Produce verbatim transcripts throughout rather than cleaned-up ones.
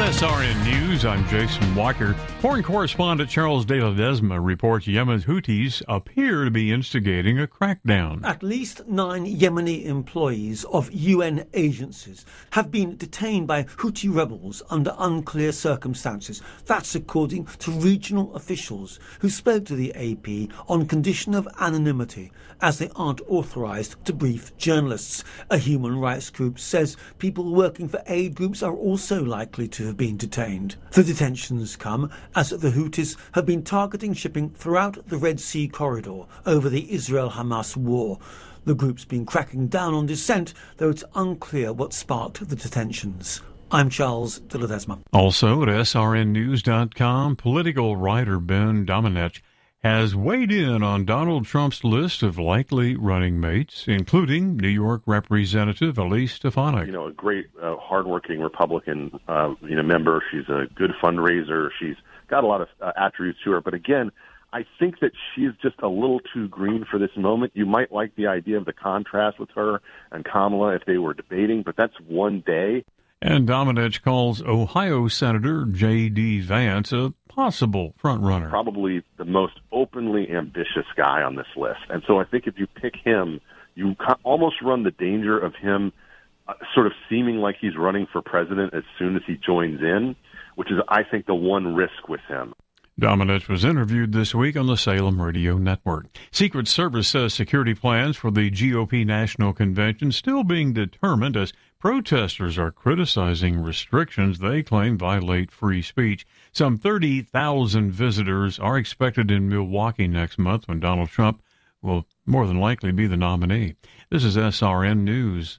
S R N News, I'm Jason Walker. Foreign correspondent Charles de Ledesma reports Yemen's Houthis appear to be instigating a crackdown. At least nine Yemeni employees of U N agencies have been detained by Houthi rebels under unclear circumstances. That's according to regional officials who spoke to the A P on condition of anonymity, as they aren't authorized to brief journalists. A human rights group says people working for aid groups are also likely to have been detained. The detentions come as the Houthis have been targeting shipping throughout the Red Sea corridor over the Israel-Hamas war. The group's been cracking down on dissent, though it's unclear what sparked the detentions. I'm Charles de Ledesma. Also at S R N news dot com, political writer Ben Domenech has weighed in on Donald Trump's list of likely running mates, including New York Representative Elise Stefanik. You know, a great, uh, hardworking Republican, uh, you know, member. She's a good fundraiser. She's got a lot of uh, attributes to her. But again, I think that she's just a little too green for this moment. You might like the idea of the contrast with her and Kamala if they were debating, but that's one day. And Domenech calls Ohio Senator J D. Vance a possible frontrunner. Probably the most openly ambitious guy on this list. And so I think if you pick him, you almost run the danger of him uh, sort of seeming like he's running for president as soon as he joins in, which is, I think, the one risk with him. Domenech was interviewed this week on the Salem Radio Network. Secret Service says security plans for the G O P National Convention still being determined as protesters are criticizing restrictions they claim violate free speech. Some thirty thousand visitors are expected in Milwaukee next month when Donald Trump will more than likely be the nominee. This is S R N News.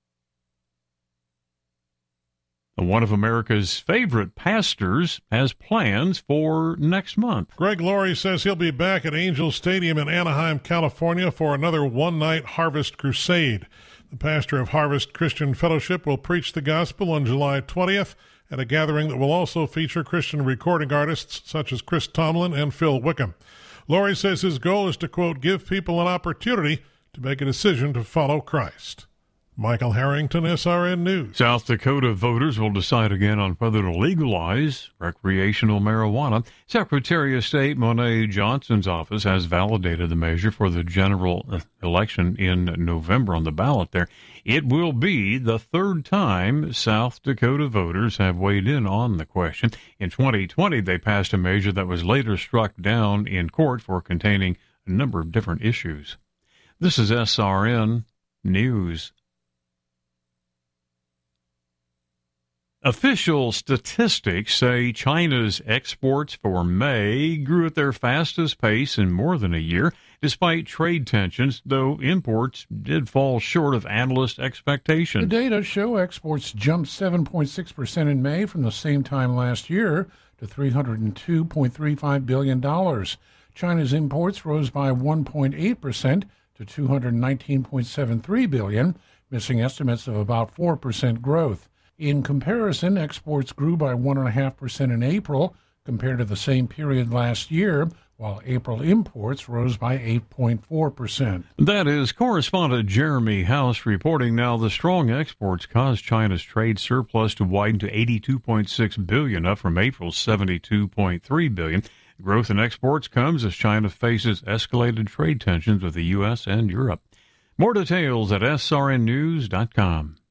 One of America's favorite pastors has plans for next month. Greg Laurie says he'll be back at Angel Stadium in Anaheim, California for another one-night Harvest Crusade. The pastor of Harvest Christian Fellowship will preach the gospel on July twentieth at a gathering that will also feature Christian recording artists such as Chris Tomlin and Phil Wickham. Laurie says his goal is to, quote, give people an opportunity to make a decision to follow Christ. Michael Harrington, S R N News. South Dakota voters will decide again on whether to legalize recreational marijuana. Secretary of State Monet Johnson's office has validated the measure for the general election in November on the ballot there. It will be the third time South Dakota voters have weighed in on the question. In twenty twenty, they passed a measure that was later struck down in court for containing a number of different issues. This is S R N News. Official statistics say China's exports for May grew at their fastest pace in more than a year, despite trade tensions, though imports did fall short of analyst expectations. The data show exports jumped seven point six percent in May from the same time last year to three hundred two point three five billion dollars. China's imports rose by one point eight percent to two hundred nineteen point seven three billion dollars, missing estimates of about four percent growth. In comparison, exports grew by one point five percent in April compared to the same period last year, while April imports rose by eight point four percent. That is correspondent Jeremy House reporting. Now, the strong exports caused China's trade surplus to widen to eighty-two point six billion dollars, up from April's seventy-two point three billion dollars. Growth in exports comes as China faces escalated trade tensions with the U S and Europe. More details at S R N news dot com.